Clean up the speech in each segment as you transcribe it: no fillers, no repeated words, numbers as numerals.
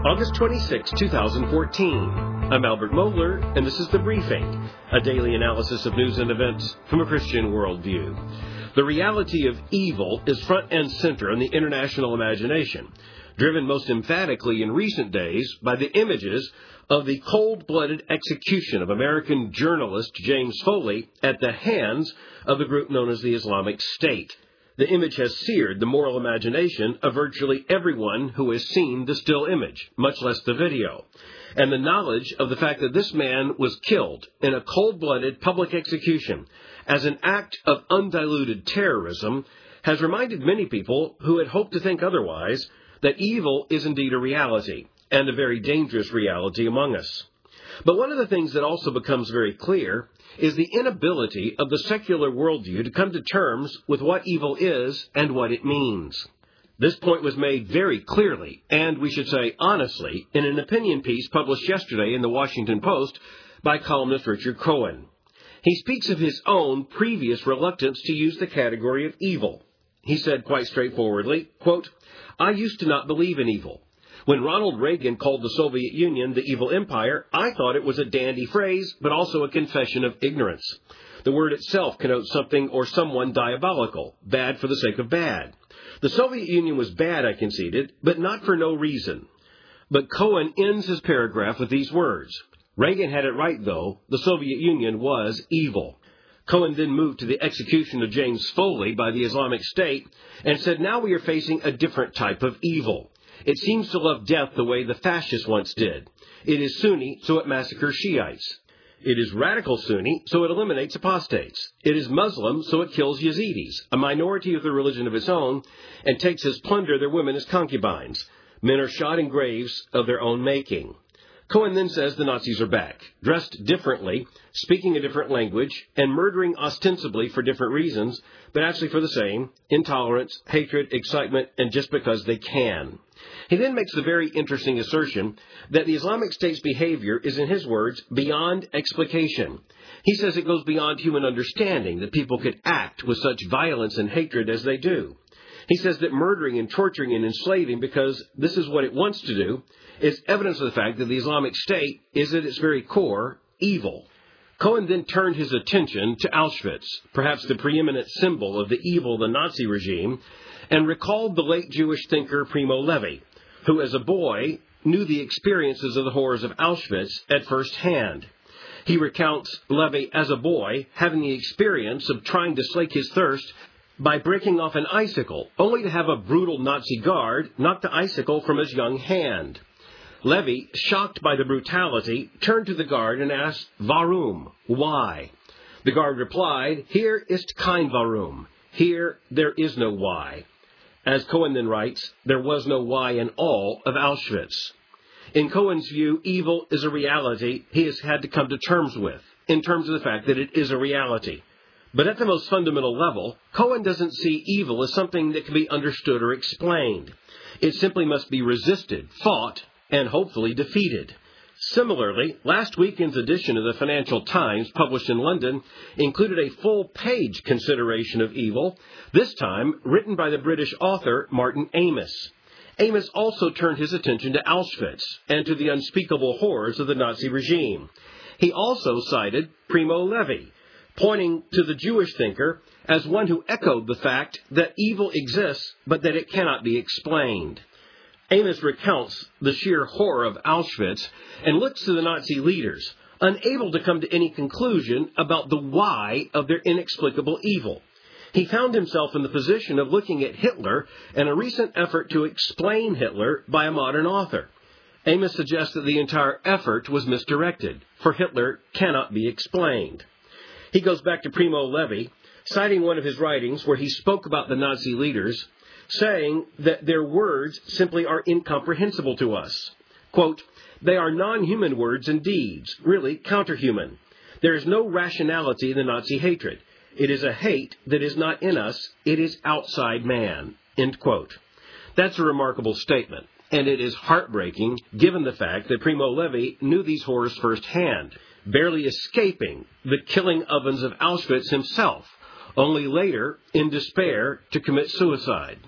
August 26, 2014. I'm Albert Mohler, and this is The Briefing, a daily analysis of news and events from a Christian worldview. The reality of evil is front and center in the international imagination, driven most emphatically in recent days by the images of the cold-blooded execution of American journalist James Foley at the hands of the group known as the Islamic State. The image has seared the moral imagination of virtually everyone who has seen the still image, much less the video. And the knowledge of the fact that this man was killed in a cold-blooded public execution as an act of undiluted terrorism has reminded many people who had hoped to think otherwise that evil is indeed a reality, and a very dangerous reality among us. But one of the things that also becomes very clear is the inability of the secular worldview to come to terms with what evil is and what it means. This point was made very clearly, and we should say honestly, in an opinion piece published yesterday in the Washington Post by columnist Richard Cohen. He speaks of his own previous reluctance to use the category of evil. He said quite straightforwardly, quote, "I used to not believe in evil. When Ronald Reagan called the Soviet Union the evil empire, I thought it was a dandy phrase, but also a confession of ignorance. The word itself connotes something or someone diabolical, bad for the sake of bad. The Soviet Union was bad, I conceded, but not for no reason." But Cohen ends his paragraph with these words. Reagan had it right, though. The Soviet Union was evil. Cohen then moved to the execution of James Foley by the Islamic State and said, now we are facing a different type of evil. It seems to love death the way the fascists once did. It is Sunni, so it massacres Shiites. It is radical Sunni, so it eliminates apostates. It is Muslim, so it kills Yazidis, a minority with a religion of its own, and takes as plunder their women as concubines. Men are shot in graves of their own making. Cohen then says the Nazis are back, dressed differently, speaking a different language, and murdering ostensibly for different reasons, but actually for the same: intolerance, hatred, excitement, and just because they can. He then makes the very interesting assertion that the Islamic State's behavior is, in his words, beyond explication. He says it goes beyond human understanding that people could act with such violence and hatred as they do. He says that murdering and torturing and enslaving, because this is what it wants to do, is evidence of the fact that the Islamic State is at its very core evil. Cohen then turned his attention to Auschwitz, perhaps the preeminent symbol of the evil of the Nazi regime, and recalled the late Jewish thinker Primo Levi, who as a boy knew the experiences of the horrors of Auschwitz at first hand. He recounts Levi as a boy having the experience of trying to slake his thirst by breaking off an icicle, only to have a brutal Nazi guard knock the icicle from his young hand. Levi, shocked by the brutality, turned to the guard and asked, "Warum?" Why? The guard replied, "Hier ist kein Warum." Here, there is no why. As Cohen then writes, there was no why in all of Auschwitz. In Cohen's view, evil is a reality he has had to come to terms with, in terms of the fact that it is a reality. But at the most fundamental level, Cohen doesn't see evil as something that can be understood or explained. It simply must be resisted, fought, and hopefully defeated. Similarly, last weekend's edition of the Financial Times, published in London, included a full-page consideration of evil, this time written by the British author Martin Amis. Amis also turned his attention to Auschwitz and to the unspeakable horrors of the Nazi regime. He also cited Primo Levi, pointing to the Jewish thinker as one who echoed the fact that evil exists, but that it cannot be explained. Amis recounts the sheer horror of Auschwitz and looks to the Nazi leaders, unable to come to any conclusion about the why of their inexplicable evil. He found himself in the position of looking at Hitler and a recent effort to explain Hitler by a modern author. Amis suggests that the entire effort was misdirected, for Hitler cannot be explained. He goes back to Primo Levi, citing one of his writings where he spoke about the Nazi leaders, saying that their words simply are incomprehensible to us. Quote, "They are non-human words and deeds, really counterhuman. There is no rationality in the Nazi hatred. It is a hate that is not in us. It is outside man." End quote. That's a remarkable statement, and it is heartbreaking given the fact that Primo Levi knew these horrors firsthand, barely escaping the killing ovens of Auschwitz himself, only later, in despair, to commit suicide.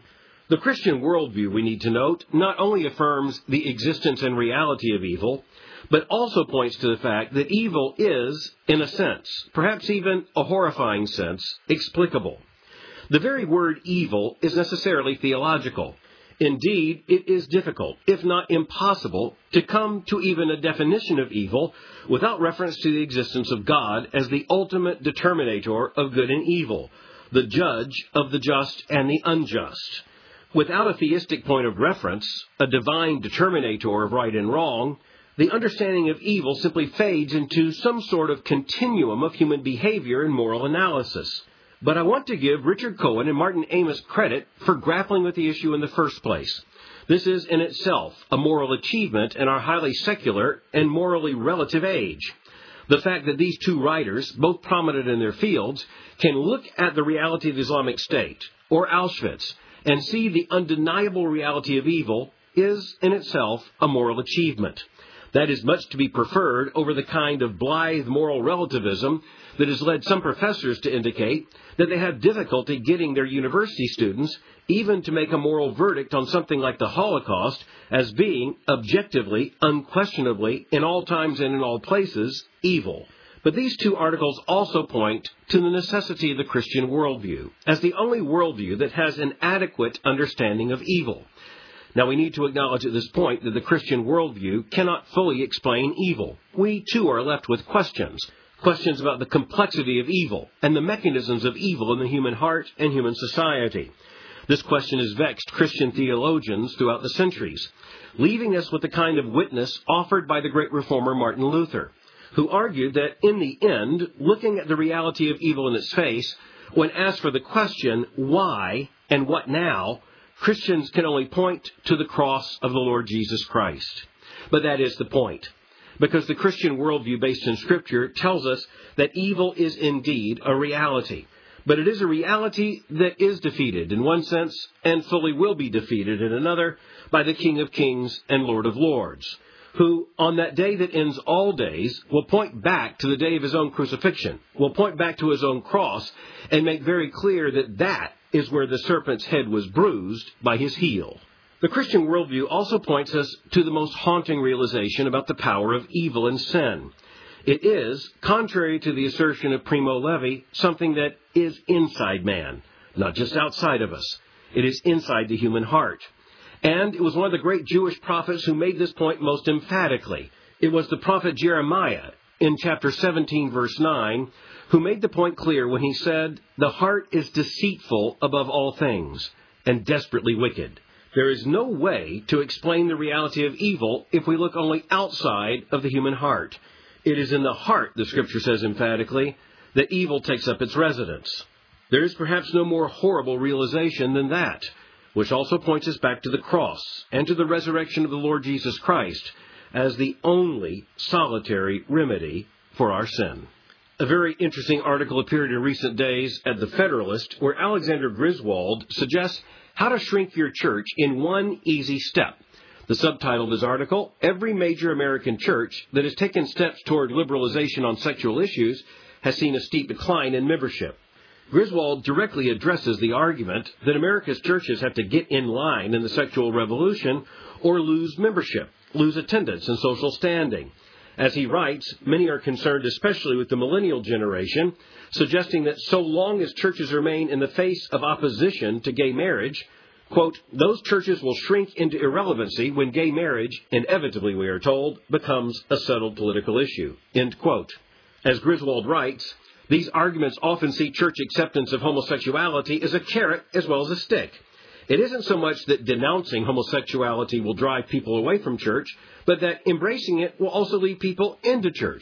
The Christian worldview, we need to note, not only affirms the existence and reality of evil, but also points to the fact that evil is, in a sense, perhaps even a horrifying sense, explicable. The very word evil is necessarily theological. Indeed, it is difficult, if not impossible, to come to even a definition of evil without reference to the existence of God as the ultimate determinator of good and evil, the judge of the just and the unjust. Without a theistic point of reference, a divine determinator of right and wrong, the understanding of evil simply fades into some sort of continuum of human behavior and moral analysis. But I want to give Richard Cohen and Martin Amis credit for grappling with the issue in the first place. This is in itself a moral achievement in our highly secular and morally relative age. The fact that these two writers, both prominent in their fields, can look at the reality of the Islamic State, or Auschwitz, and see the undeniable reality of evil is in itself a moral achievement. That is much to be preferred over the kind of blithe moral relativism that has led some professors to indicate that they have difficulty getting their university students even to make a moral verdict on something like the Holocaust as being objectively, unquestionably, in all times and in all places, evil. But these two articles also point to the necessity of the Christian worldview as the only worldview that has an adequate understanding of evil. Now, we need to acknowledge at this point that the Christian worldview cannot fully explain evil. We, too, are left with questions. Questions about the complexity of evil and the mechanisms of evil in the human heart and human society. This question has vexed Christian theologians throughout the centuries, leaving us with the kind of witness offered by the great reformer Martin Luther, who argued that in the end, looking at the reality of evil in its face, when asked for the question, why and what now, Christians can only point to the cross of the Lord Jesus Christ. But that is the point, because the Christian worldview based in Scripture tells us that evil is indeed a reality. But it is a reality that is defeated in one sense and fully will be defeated in another by the King of Kings and Lord of Lords, who, on that day that ends all days, will point back to the day of his own crucifixion, will point back to his own cross, and make very clear that that is where the serpent's head was bruised by his heel. The Christian worldview also points us to the most haunting realization about the power of evil and sin. It is, contrary to the assertion of Primo Levi, something that is inside man, not just outside of us. It is inside the human heart. And it was one of the great Jewish prophets who made this point most emphatically. It was the prophet Jeremiah, in chapter 17, verse 9, who made the point clear when he said, "The heart is deceitful above all things, and desperately wicked." There is no way to explain the reality of evil if we look only outside of the human heart. It is in the heart, the Scripture says emphatically, that evil takes up its residence. There is perhaps no more horrible realization than that, which also points us back to the cross and to the resurrection of the Lord Jesus Christ as the only solitary remedy for our sin. A very interesting article appeared in recent days at The Federalist, where Alexander Griswold suggests how to shrink your church in one easy step. The subtitle of his article, "Every Major American Church That Has Taken Steps Toward Liberalization on Sexual Issues Has Seen a Steep Decline in Membership." Griswold directly addresses the argument that America's churches have to get in line in the sexual revolution or lose membership, lose attendance and social standing. As he writes, many are concerned, especially with the millennial generation, suggesting that so long as churches remain in the face of opposition to gay marriage, quote, "those churches will shrink into irrelevancy when gay marriage, inevitably, we are told, becomes a settled political issue," end quote. As Griswold writes, these arguments often see church acceptance of homosexuality as a carrot as well as a stick. It isn't so much that denouncing homosexuality will drive people away from church, but that embracing it will also lead people into church.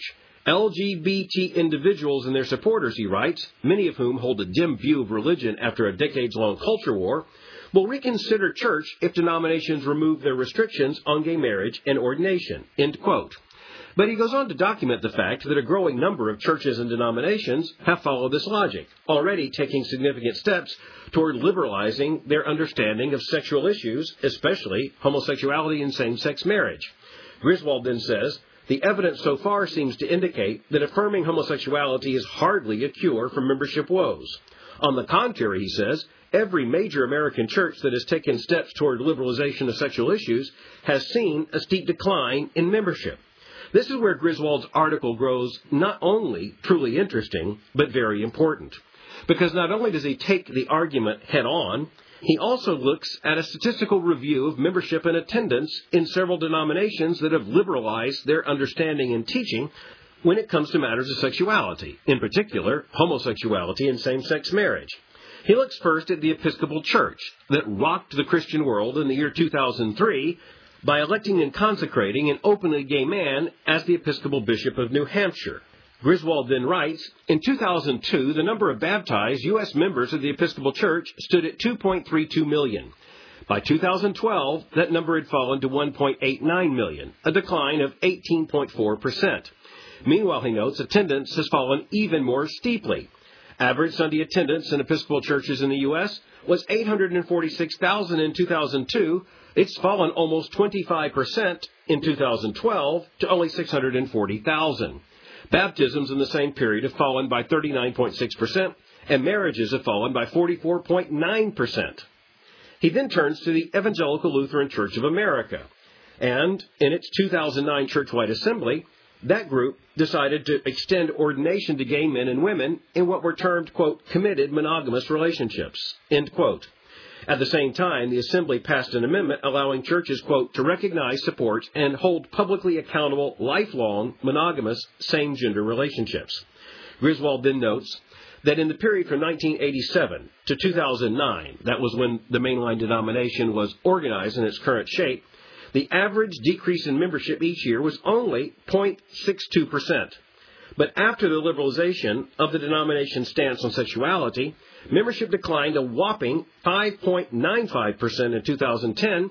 LGBT individuals and their supporters, he writes, many of whom hold a dim view of religion after a decades-long culture war, will reconsider church if denominations remove their restrictions on gay marriage and ordination, end quote. But he goes on to document the fact that a growing number of churches and denominations have followed this logic, already taking significant steps toward liberalizing their understanding of sexual issues, especially homosexuality and same-sex marriage. Griswold then says, the evidence so far seems to indicate that affirming homosexuality is hardly a cure for membership woes. On the contrary, he says, every major American church that has taken steps toward liberalization of sexual issues has seen a steep decline in membership. This is where Griswold's article grows not only truly interesting, but very important. Because not only does he take the argument head on, he also looks at a statistical review of membership and attendance in several denominations that have liberalized their understanding and teaching when it comes to matters of sexuality, in particular, homosexuality and same-sex marriage. He looks first at the Episcopal Church that rocked the Christian world in the year 2003 by electing and consecrating an openly gay man as the Episcopal Bishop of New Hampshire. Griswold then writes, in 2002, the number of baptized U.S. members of the Episcopal Church stood at 2.32 million. By 2012, that number had fallen to 1.89 million, a decline of 18.4%. Meanwhile, he notes, attendance has fallen even more steeply. Average Sunday attendance in Episcopal churches in the U.S. was 846,000 in 2002. It's fallen almost 25% in 2012 to only 640,000. Baptisms in the same period have fallen by 39.6%, and marriages have fallen by 44.9%. He then turns to the Evangelical Lutheran Church of America, and in its 2009 churchwide assembly, that group decided to extend ordination to gay men and women in what were termed, quote, committed monogamous relationships, end quote. At the same time, the Assembly passed an amendment allowing churches, quote, to recognize, support, and hold publicly accountable lifelong monogamous same-gender relationships. Griswold then notes that in the period from 1987 to 2009, that was when the mainline denomination was organized in its current shape, the average decrease in membership each year was only 0.62%. But after the liberalization of the denomination's stance on sexuality, membership declined a whopping 5.95% in 2010,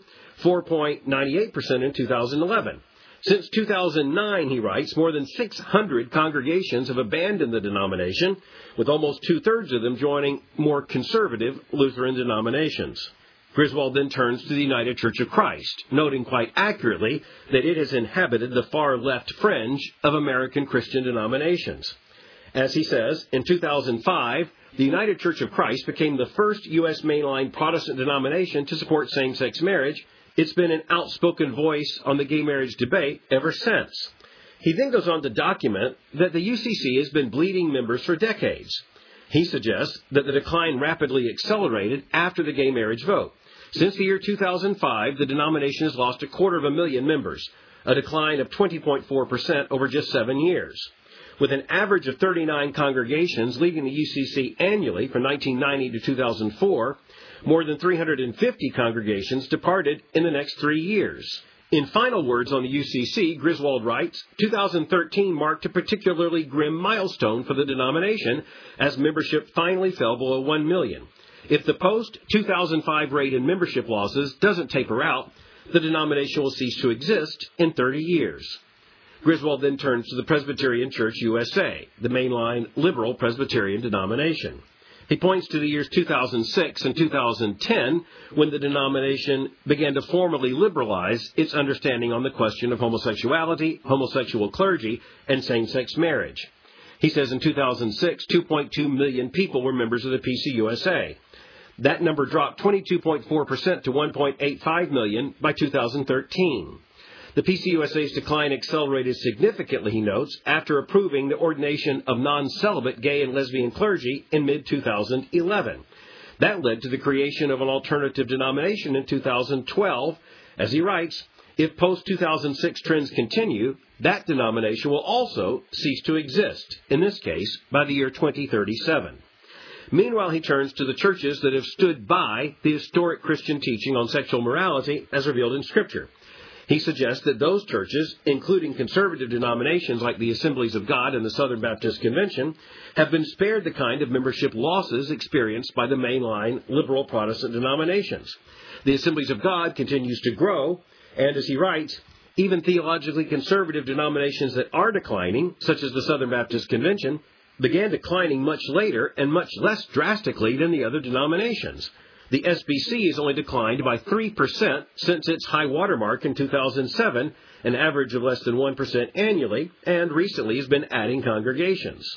4.98% in 2011. Since 2009, he writes, more than 600 congregations have abandoned the denomination, with almost two-thirds of them joining more conservative Lutheran denominations. Griswold then turns to the United Church of Christ, noting quite accurately that it has inhabited the far left fringe of American Christian denominations. As he says, in 2005, the United Church of Christ became the first U.S. mainline Protestant denomination to support same-sex marriage. It's been an outspoken voice on the gay marriage debate ever since. He then goes on to document that the UCC has been bleeding members for decades. He suggests that the decline rapidly accelerated after the gay marriage vote. Since the year 2005, the denomination has lost 250,000 members, a decline of 20.4% over just 7 years. With an average of 39 congregations leaving the UCC annually from 1990 to 2004, more than 350 congregations departed in the next 3 years. In final words on the UCC, Griswold writes, 2013 marked a particularly grim milestone for the denomination as membership finally fell below 1 million. If the post-2005 rate in membership losses doesn't taper out, the denomination will cease to exist in 30 years. Griswold then turns to the Presbyterian Church USA, the mainline liberal Presbyterian denomination. He points to the years 2006 and 2010 when the denomination began to formally liberalize its understanding on the question of homosexuality, homosexual clergy, and same-sex marriage. He says in 2006, 2.2 million people were members of the PCUSA. That number dropped 22.4% to 1.85 million by 2013. The PCUSA's decline accelerated significantly, he notes, after approving the ordination of non-celibate gay and lesbian clergy in mid-2011. That led to the creation of an alternative denomination in 2012. As he writes, if post-2006 trends continue, that denomination will also cease to exist, in this case, by the year 2037. Meanwhile, he turns to the churches that have stood by the historic Christian teaching on sexual morality as revealed in Scripture. He suggests that those churches, including conservative denominations like the Assemblies of God and the Southern Baptist Convention, have been spared the kind of membership losses experienced by the mainline liberal Protestant denominations. The Assemblies of God continues to grow, and as he writes, even theologically conservative denominations that are declining, such as the Southern Baptist Convention, began declining much later and much less drastically than the other denominations. The SBC has only declined by 3% since its high watermark in 2007, an average of less than 1% annually, and recently has been adding congregations.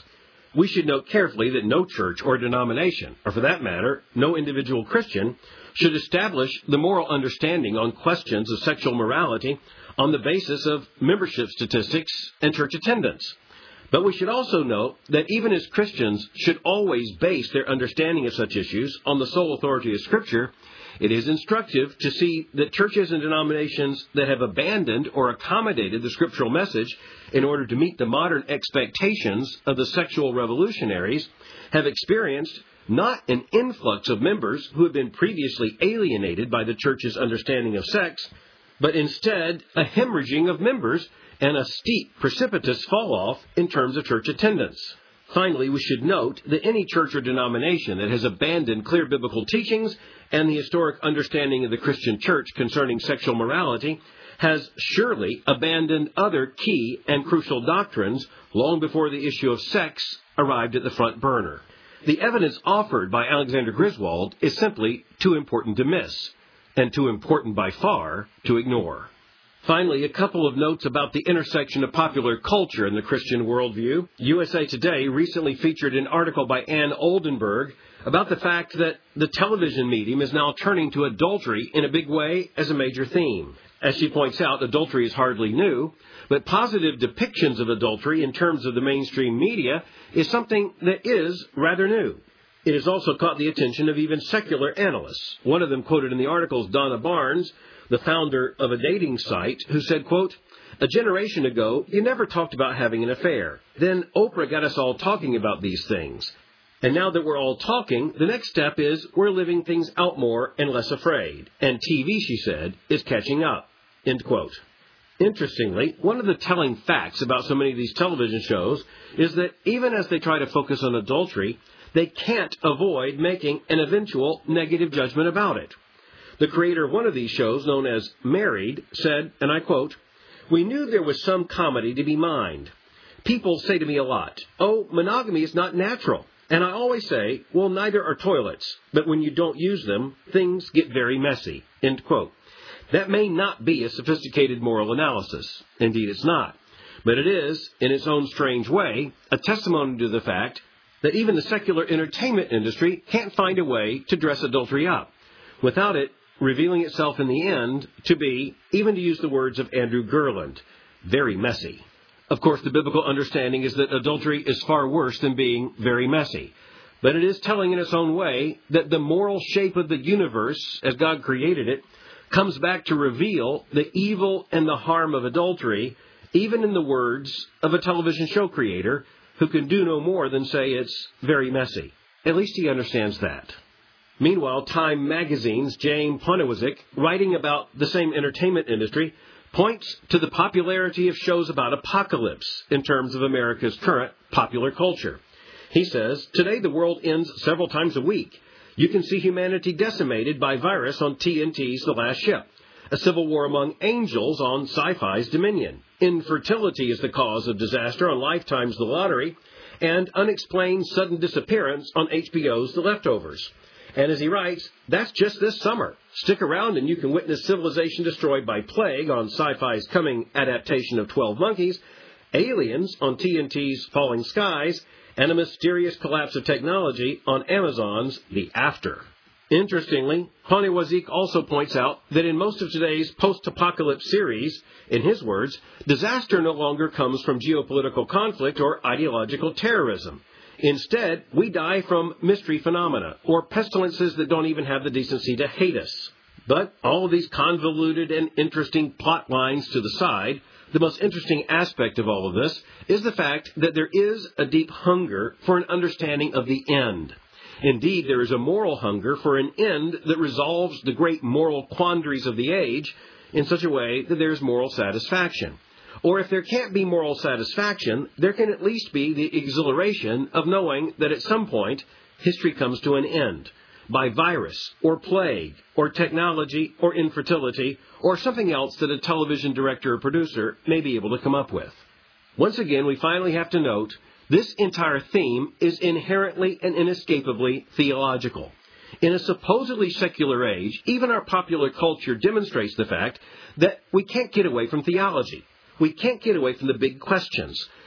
we should note carefully that no church or denomination, or for that matter, no individual Christian, should establish the moral understanding on questions of sexual morality on the basis of membership statistics and church attendance. But we should also note that even as Christians should always base their understanding of such issues on the sole authority of Scripture, it is instructive to see that churches and denominations that have abandoned or accommodated the scriptural message in order to meet the modern expectations of the sexual revolutionaries have experienced not an influx of members who have been previously alienated by the church's understanding of sex, but instead a hemorrhaging of members and a steep, precipitous fall-off in terms of church attendance. Finally, we should note that any church or denomination that has abandoned clear biblical teachings and the historic understanding of the Christian church concerning sexual morality has surely abandoned other key and crucial doctrines long before the issue of sex arrived at the front burner. The evidence offered by Alexander Griswold is simply too important to miss, and too important by far to ignore. Finally, a couple of notes about the intersection of popular culture and the Christian worldview. USA Today recently featured an article by Ann Oldenburg about the fact that the television medium is now turning to adultery in a big way as a major theme. As she points out, adultery is hardly new, but positive depictions of adultery in terms of the mainstream media is something that is rather new. It has also caught the attention of even secular analysts. One of them quoted in the article is Donna Barnes, the founder of a dating site, who said, quote, "A generation ago, you never talked about having an affair. Then Oprah got us all talking about these things. And now that we're all talking, the next step is we're living things out more and less afraid. And TV," she said, "is catching up." End quote. Interestingly, one of the telling facts about so many of these television shows is that even as they try to focus on adultery, they can't avoid making an eventual negative judgment about it. The creator of one of these shows, known as Married, said, and I quote, "We knew there was some comedy to be mined. People say to me a lot, 'Oh, monogamy is not natural.' And I always say, well, neither are toilets. But when you don't use them, things get very messy." End quote. That may not be a sophisticated moral analysis. Indeed, it's not. But it is, in its own strange way, a testimony to the fact that even the secular entertainment industry can't find a way to dress adultery up without it revealing itself in the end to be, even to use the words of Andrew Gerland, very messy. Of course, the biblical understanding is that adultery is far worse than being very messy. But it is telling in its own way that the moral shape of the universe, as God created it, comes back to reveal the evil and the harm of adultery, even in the words of a television show creator who can do no more than say it's very messy. At least he understands that. Meanwhile, Time Magazine's Jane Poniewozik, writing about the same entertainment industry, points to the popularity of shows about apocalypse in terms of America's current popular culture. He says, "Today the world ends several times a week. You can see humanity decimated by virus on TNT's The Last Ship, a civil war among angels on Sci-Fi's Dominion. Infertility is the cause of disaster on Lifetime's The Lottery, and unexplained sudden disappearance on HBO's The Leftovers." And as he writes, that's just this summer. Stick around and you can witness civilization destroyed by plague on Sci-Fi's coming adaptation of 12 Monkeys, aliens on TNT's Falling Skies, and a mysterious collapse of technology on Amazon's The After. Interestingly, Poniewozik also points out that in most of today's post-apocalypse series, in his words, disaster no longer comes from geopolitical conflict or ideological terrorism. Instead, we die from mystery phenomena, or pestilences that don't even have the decency to hate us. But all of these convoluted and interesting plot lines to the side, the most interesting aspect of all of this is the fact that there is a deep hunger for an understanding of the end. Indeed, there is a moral hunger for an end that resolves the great moral quandaries of the age in such a way that there is moral satisfaction. Or if there can't be moral satisfaction, there can at least be the exhilaration of knowing that at some point, history comes to an end. By virus, or plague, or technology, or infertility, or something else that a television director or producer may be able to come up with. Once again, we finally have to note, this entire theme is inherently and inescapably theological. In a supposedly secular age, even our popular culture demonstrates the fact that we can't get away from theology. We can't get away from the big questions.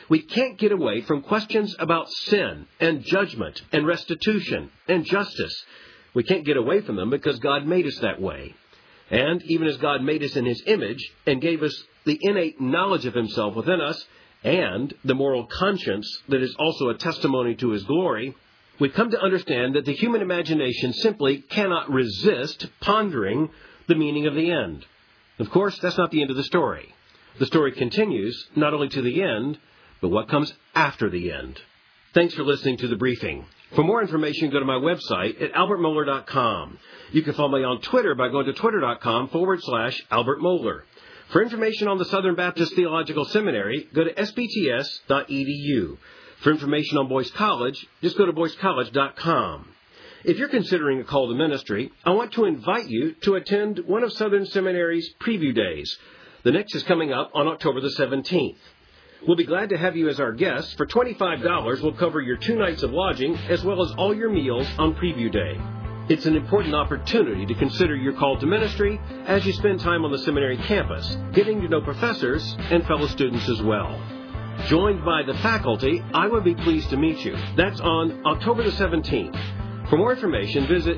We can't get away from questions about sin and judgment and restitution and justice. We can't get away from them because God made us that way. And even as God made us in His image and gave us the innate knowledge of Himself within us and the moral conscience that is also a testimony to His glory, we've come to understand that the human imagination simply cannot resist pondering the meaning of the end. Of course, that's not the end of the story. The story continues not only to the end, but what comes after the end. Thanks for listening to The Briefing. For more information, go to my website at albertmohler.com. You can follow me on Twitter by going to twitter.com/Albert Mohler. For information on the Southern Baptist Theological Seminary, go to sbts.edu. For information on Boyce College, just go to boycecollege.com. If you're considering a call to ministry, I want to invite you to attend one of Southern Seminary's preview days. The next is coming up on October the 17th. We'll be glad to have you as our guest. For $25, we'll cover your 2 nights of lodging as well as all your meals on preview day. It's an important opportunity to consider your call to ministry as you spend time on the seminary campus, getting to know professors and fellow students as well. Joined by the faculty, I would be pleased to meet you. That's on October the 17th. For more information, visit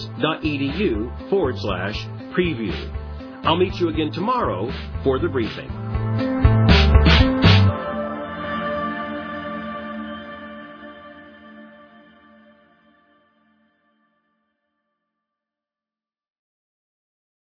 sbts.edu/preview. I'll meet you again tomorrow for The Briefing.